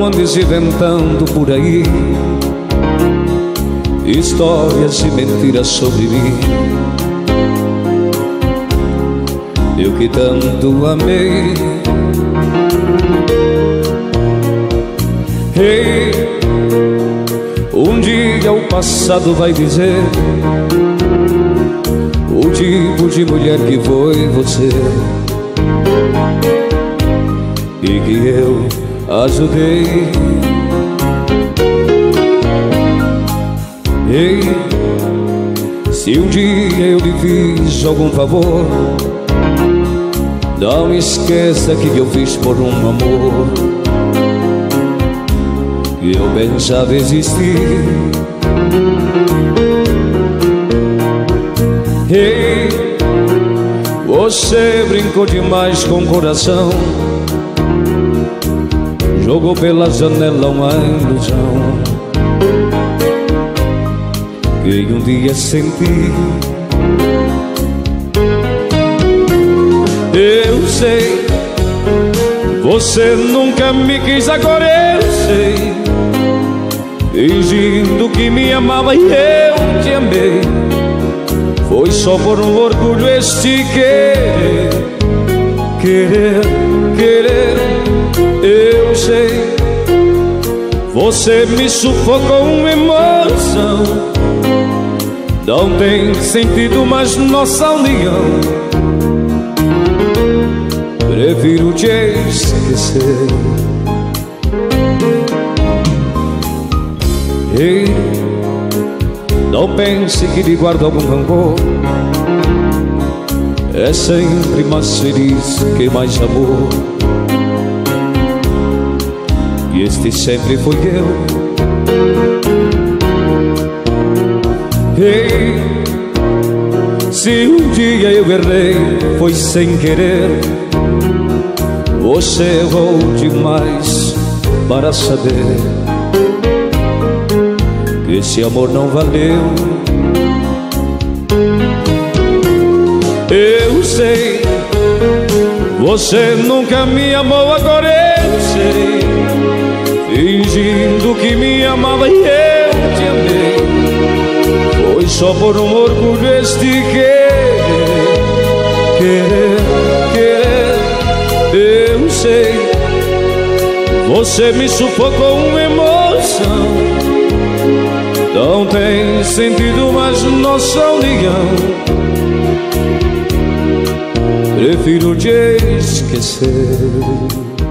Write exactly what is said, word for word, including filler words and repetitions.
andes inventando por aí histórias e mentiras sobre mim. Eu que tanto amei. Ei, um dia o passado vai dizer o tipo de mulher que foi você e que eu ajudei. Ei, se um dia eu lhe fiz algum favor, não esqueça que eu fiz por um amor que eu pensava existir. Ei, você brincou demais com o coração, jogou pela janela uma ilusão que um dia senti. Eu sei, você nunca me quis, agora eu sei, fingindo que me amava e eu te amei. Foi só por um orgulho este querer, querer, querer. Eu sei, você me sufocou com emoção. Não tem sentido mais nossa união. Prefiro te esquecer. Ei, não pense que lhe guardo algum rancor. É sempre mais feliz que mais amor. E este sempre fui eu. Ei, se um dia eu errei, foi sem querer. Você errou demais para saber que esse amor não valeu. Eu sei, você nunca me amou, agora eu sei, fingindo que me amava e eu te amei. Foi só por um orgulho este querer, querer, querer. Eu sei, você me sufocou com emoção. Não tem sentido mais nossa união. Prefiro te esquecer.